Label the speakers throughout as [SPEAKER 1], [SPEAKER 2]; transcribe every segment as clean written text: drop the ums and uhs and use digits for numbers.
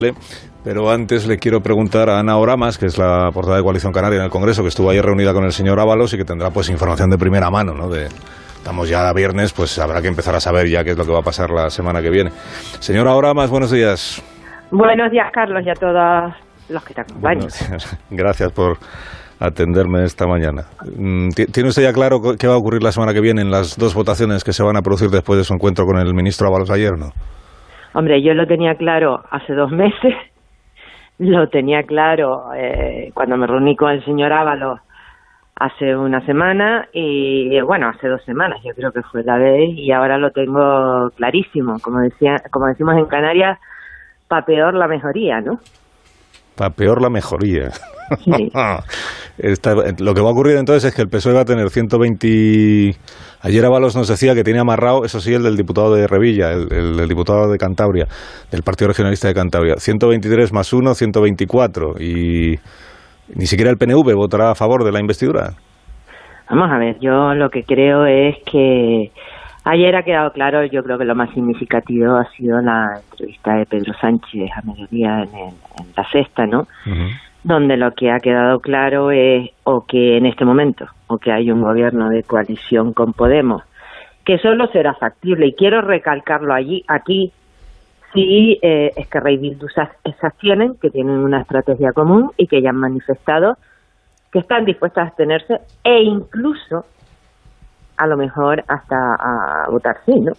[SPEAKER 1] Pero antes le quiero preguntar a Ana Oramas, que es la portavoz de Coalición Canaria en el Congreso, que estuvo ayer reunida con el señor Ábalos y que tendrá pues información de primera mano, ¿no? Estamos ya a viernes, pues habrá que empezar a saber ya qué es lo que va a pasar la semana que viene. Señora Oramas, buenos días.
[SPEAKER 2] Buenos días, Carlos, y a todos los que te acompañan.
[SPEAKER 1] Gracias por atenderme esta mañana. ¿Tiene usted ya claro qué va a ocurrir la semana que viene en las dos votaciones que se van a producir después de su encuentro con el ministro Ábalos ayer, no?
[SPEAKER 2] Hombre, yo lo tenía claro hace 2 meses, lo tenía claro cuando me reuní con el señor Ábalos hace una semana y, bueno, hace 2 semanas, yo creo que fue la vez, y ahora lo tengo clarísimo. Como decimos en Canarias, pa' peor la mejoría, ¿no?
[SPEAKER 1] Pa' peor la mejoría.
[SPEAKER 2] Sí.
[SPEAKER 1] Lo que va a ocurrir entonces es que el PSOE va a tener 120... Ayer Ábalos nos decía que tiene amarrado, eso sí, el del diputado de Revilla, el del diputado de Cantabria, del Partido Regionalista de Cantabria. 123 más 1, 124. Y ni siquiera el PNV votará a favor de la investidura.
[SPEAKER 2] Vamos a ver, yo lo que creo es que ayer ha quedado claro, yo creo que lo más significativo ha sido la entrevista de Pedro Sánchez a mediodía en La Sexta, ¿no? Uh-huh. Donde lo que ha quedado claro es o que en este momento, o que hay un gobierno de coalición con Podemos, que solo será factible, y quiero recalcarlo aquí, si Esquerra y Bildu se abstienen, que tienen una estrategia común y que ya han manifestado que están dispuestas a abstenerse e incluso a lo mejor hasta a votar sí, ¿no?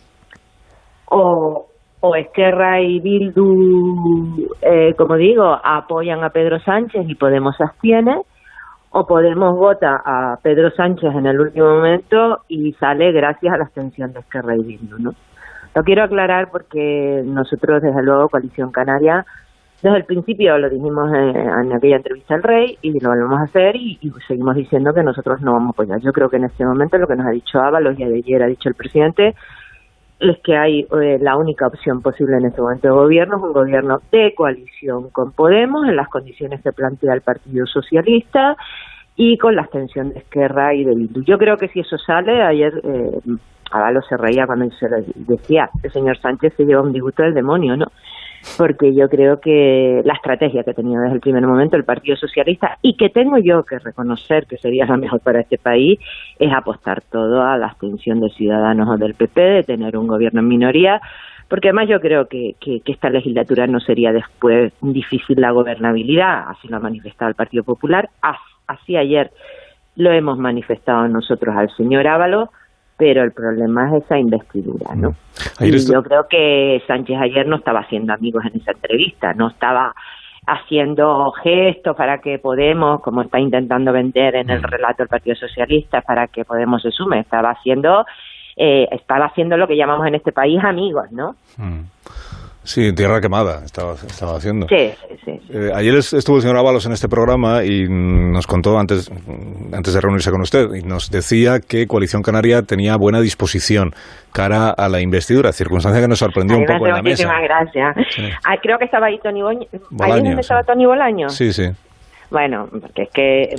[SPEAKER 2] O Esquerra y Bildu, como digo, apoyan a Pedro Sánchez y Podemos se abstiene, o Podemos vota a Pedro Sánchez en el último momento y sale gracias a la abstención de Esquerra y Bildu, ¿no? Lo quiero aclarar porque nosotros, desde luego, Coalición Canaria, desde el principio lo dijimos en aquella entrevista al Rey y lo volvemos a hacer y seguimos diciendo que nosotros no vamos a apoyar. Yo creo que en este momento lo que nos ha dicho Ábalos y ayer ha dicho el presidente es que hay la única opción posible en este momento de gobierno es un gobierno de coalición con Podemos en las condiciones que plantea el Partido Socialista y con la abstención de Esquerra y de Bildu. Yo creo que si eso sale, ayer Ábalos se reía cuando se lo decía, el señor Sánchez se lleva un disgusto del demonio, ¿no? Porque yo creo que la estrategia que ha tenido desde el primer momento el Partido Socialista, y que tengo yo que reconocer que sería la mejor para este país, es apostar todo a la abstención de Ciudadanos o del PP, de tener un gobierno en minoría, porque además yo creo que esta legislatura no sería después difícil la gobernabilidad, así lo ha manifestado el Partido Popular, así ayer lo hemos manifestado nosotros al señor Ábalos, pero el problema es esa investidura, ¿no? Yo creo que Sánchez ayer no estaba haciendo amigos en esa entrevista, no estaba haciendo gestos para que Podemos, como está intentando vender en el relato el Partido Socialista, para que Podemos se sume, estaba haciendo lo que llamamos en este país amigos, ¿no?
[SPEAKER 1] Sí, tierra quemada estaba haciendo.
[SPEAKER 2] Sí.
[SPEAKER 1] Ayer estuvo el señor Ábalos en este programa y nos contó antes de reunirse con usted, y nos decía que Coalición Canaria tenía buena disposición cara a la investidura, circunstancia que nos sorprendió un poco en la mesa.
[SPEAKER 2] Muchísimas gracias. Sí. Creo que estaba ahí Toni Bolaño. ¿Ahí es donde estaba Toni Bolaño?
[SPEAKER 1] Sí.
[SPEAKER 2] Bueno, porque es que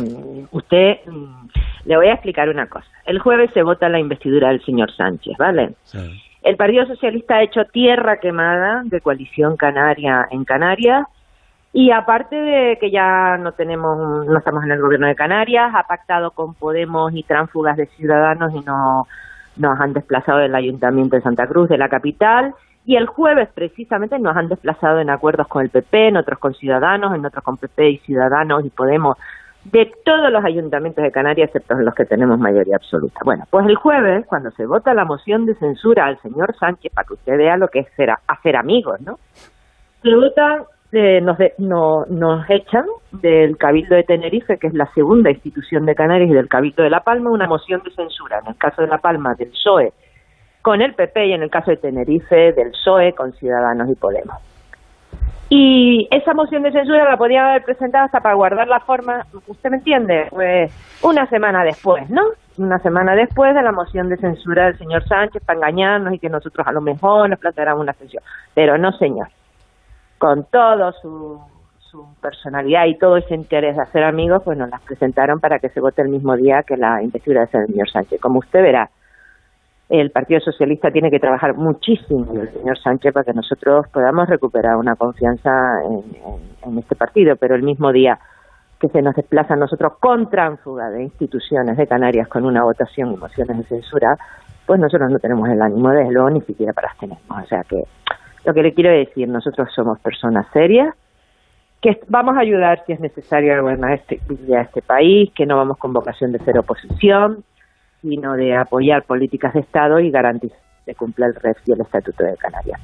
[SPEAKER 2] le voy a explicar una cosa. El jueves se vota la investidura del señor Sánchez, ¿vale? Sí. El Partido Socialista ha hecho tierra quemada de Coalición Canaria en Canarias y aparte de que ya no estamos en el gobierno de Canarias, ha pactado con Podemos y tránsfugas de Ciudadanos y nos han desplazado del Ayuntamiento de Santa Cruz, de la capital, y el jueves precisamente nos han desplazado en acuerdos con el PP, en otros con Ciudadanos, en otros con PP y Ciudadanos y Podemos, de todos los ayuntamientos de Canarias, excepto los que tenemos mayoría absoluta. Bueno, pues el jueves, cuando se vota la moción de censura al señor Sánchez, para que usted vea lo que es hacer amigos, ¿no? Se vota, nos echan del Cabildo de Tenerife, que es la segunda institución de Canarias, y del Cabildo de La Palma, una moción de censura, en el caso de La Palma, del PSOE con el PP, y en el caso de Tenerife, del PSOE con Ciudadanos y Podemos. Y esa moción de censura la podía haber presentado hasta para guardar la forma, ¿usted me entiende? Pues una semana después, ¿no? Una semana después de la moción de censura del señor Sánchez para engañarnos y que nosotros a lo mejor nos planteáramos una abstención. Pero no, señor. Con todo su personalidad y todo ese interés de hacer amigos, pues nos las presentaron para que se vote el mismo día que la investidura del señor Sánchez. Como usted verá, el Partido Socialista tiene que trabajar muchísimo, el señor Sánchez, para que nosotros podamos recuperar una confianza en este partido, pero el mismo día que se nos desplaza a nosotros con tránsfuga de instituciones de Canarias con una votación y mociones de censura, pues nosotros no tenemos el ánimo, desde luego, ni siquiera para abstenernos. O sea que lo que le quiero decir, nosotros somos personas serias, que vamos a ayudar si es necesario a gobernar este país, que no vamos con vocación de ser oposición, sino de apoyar políticas de Estado y garantizar que cumpla el REF y el Estatuto de Canarias.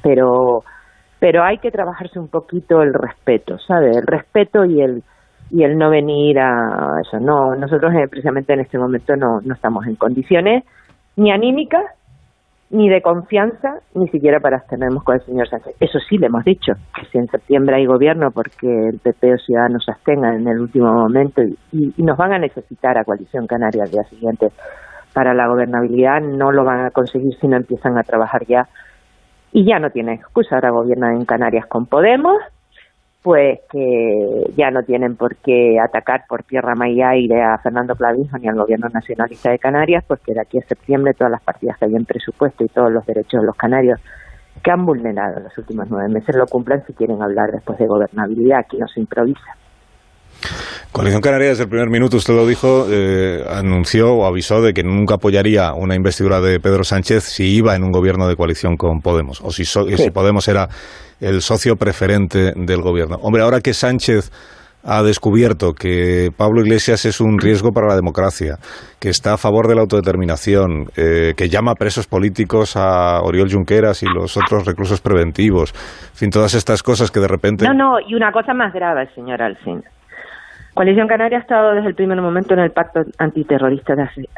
[SPEAKER 2] Pero hay que trabajarse un poquito el respeto, ¿sabe? El respeto y el no venir a eso. No, nosotros precisamente en este momento no estamos en condiciones ni anímicas, ni de confianza, ni siquiera para abstenernos con el señor Sánchez. Eso sí le hemos dicho, que si en septiembre hay gobierno porque el PP o Ciudadanos se abstengan en el último momento y nos van a necesitar a Coalición Canaria al día siguiente para la gobernabilidad, no lo van a conseguir si no empiezan a trabajar ya. Y ya no tienen excusa, ahora gobiernan en Canarias con Podemos, pues que ya no tienen por qué atacar por tierra, mar y aire a Fernando Clavijo ni al gobierno nacionalista de Canarias, pues que de aquí a septiembre todas las partidas que hay en presupuesto y todos los derechos de los canarios que han vulnerado en los últimos 9 meses lo cumplan si quieren hablar después de gobernabilidad. Aquí no se improvisa.
[SPEAKER 1] Coalición Canaria, desde el primer minuto, usted lo dijo, anunció o avisó de que nunca apoyaría una investidura de Pedro Sánchez si iba en un gobierno de coalición con Podemos, o si Podemos era el socio preferente del gobierno. Hombre, ahora que Sánchez ha descubierto que Pablo Iglesias es un riesgo para la democracia, que está a favor de la autodeterminación, que llama presos políticos a Oriol Junqueras y los otros reclusos preventivos, en fin, todas estas cosas que de repente...
[SPEAKER 2] No, y una cosa más grave, señor Alsina. Coalición Canaria ha estado desde el primer momento en el pacto antiterrorista de hace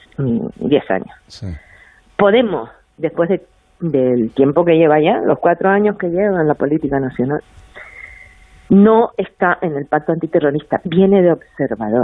[SPEAKER 2] 10 años. Sí. Podemos, después del tiempo que lleva ya, los 4 años que lleva en la política nacional, no está en el pacto antiterrorista, viene de observador.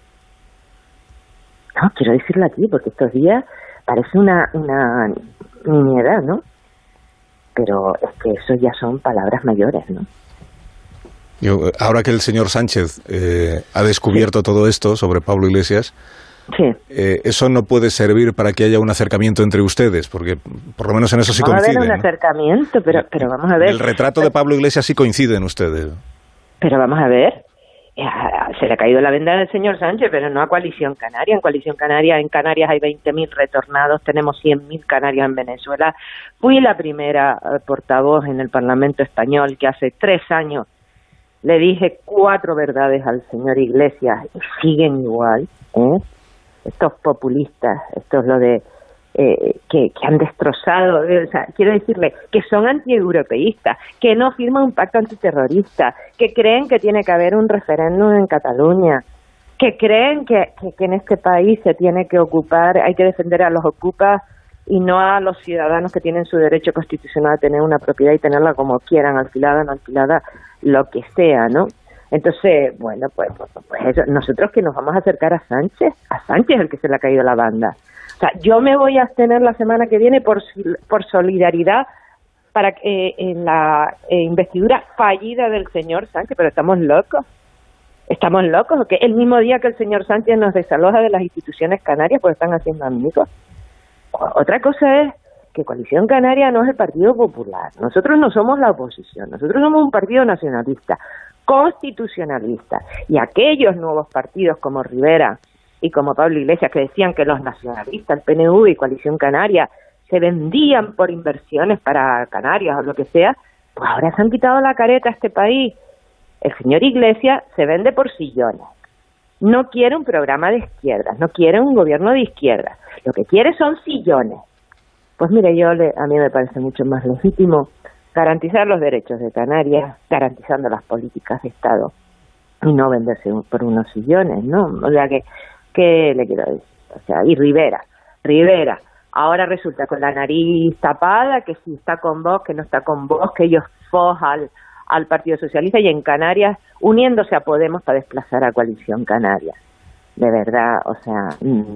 [SPEAKER 2] No, quiero decirlo aquí, porque estos días parece una nimiedad, ¿no? Pero es que eso ya son palabras mayores, ¿no?
[SPEAKER 1] Ahora que el señor Sánchez ha descubierto todo esto sobre Pablo Iglesias, eso no puede servir para que haya un acercamiento entre ustedes, porque por lo menos en eso sí coinciden.
[SPEAKER 2] Va a haber un acercamiento, pero vamos a ver.
[SPEAKER 1] El retrato de Pablo Iglesias sí coinciden ustedes.
[SPEAKER 2] Pero vamos a ver, se le ha caído la venda al señor Sánchez, pero no a Coalición Canaria. En Coalición Canaria, en Canarias hay 20.000 retornados, tenemos 100.000 canarios en Venezuela. Fui la primera portavoz en el Parlamento español que hace 3 años le dije 4 verdades al señor Iglesias y siguen igual, Estos populistas, estos lo de que han destrozado, o sea, quiero decirle que son antieuropeístas, que no firman un pacto antiterrorista, que creen que tiene que haber un referéndum en Cataluña, que creen que en este país se tiene que ocupar, hay que defender a los ocupas y no a los ciudadanos que tienen su derecho constitucional a tener una propiedad y tenerla como quieran, alquilada, no alquilada, lo que sea, ¿no? Entonces, bueno, pues eso, nosotros que nos vamos a acercar a Sánchez el que se le ha caído la banda. O sea, yo me voy a abstener la semana que viene por solidaridad para en la investidura fallida del señor Sánchez, pero estamos locos, que el mismo día que el señor Sánchez nos desaloja de las instituciones canarias, pues están haciendo amigos. Otra cosa es que Coalición Canaria no es el Partido Popular, nosotros no somos la oposición, nosotros somos un partido nacionalista, constitucionalista, y aquellos nuevos partidos como Rivera y como Pablo Iglesias que decían que los nacionalistas, el PNV y Coalición Canaria se vendían por inversiones para Canarias o lo que sea, pues ahora se han quitado la careta a este país. El señor Iglesias se vende por sillones, no quiere un programa de izquierdas, no quiere un gobierno de izquierdas, lo que quiere son sillones. Pues mire, a mí me parece mucho más legítimo garantizar los derechos de Canarias, garantizando las políticas de Estado y no venderse por unos sillones, ¿no? O sea, ¿qué le quiero decir? O sea, y Rivera, ahora resulta con la nariz tapada, que si está con Vox, que no está con Vox, que ellos fojan al Partido Socialista, y en Canarias uniéndose a Podemos para desplazar a Coalición Canaria. De verdad, o sea,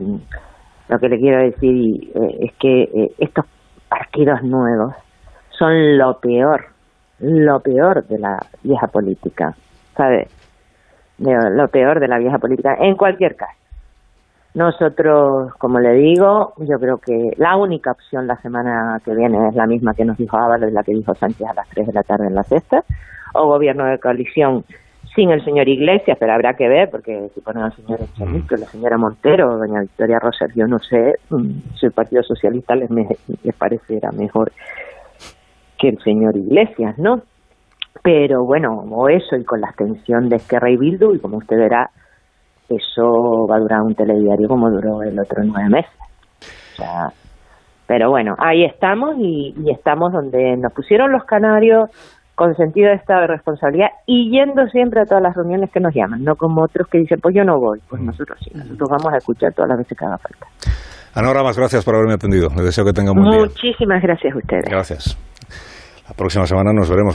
[SPEAKER 2] lo que le quiero decir es que estos partidos nuevos son lo peor de la vieja política, ¿sabe? Lo peor de la vieja política, en cualquier caso. Nosotros, como le digo, yo creo que la única opción la semana que viene es la misma que nos dijo Ábalos, la que dijo Sánchez a las 3 de la tarde en la sexta, o gobierno de coalición sin el señor Iglesias, pero habrá que ver, porque si ponen al señor Echenique, la señora Montero, doña Victoria Roser, yo no sé si el Partido Socialista les parecerá mejor que el señor Iglesias, ¿no? Pero bueno, o eso, y con la abstención de Esquerra y Bildu, y como usted verá, eso va a durar un telediario como duró el otro 9 meses. O sea, pero bueno, ahí estamos y estamos donde nos pusieron los canarios, con sentido de estado de responsabilidad y yendo siempre a todas las reuniones que nos llaman, no como otros que dicen, pues yo no voy. Pues nosotros sí, nosotros vamos a escuchar todas las veces que haga falta.
[SPEAKER 1] Ana Oramas, gracias por haberme atendido. Les deseo que tengan un buen día.
[SPEAKER 2] Muchísimas gracias a ustedes.
[SPEAKER 1] Gracias. La próxima semana nos veremos.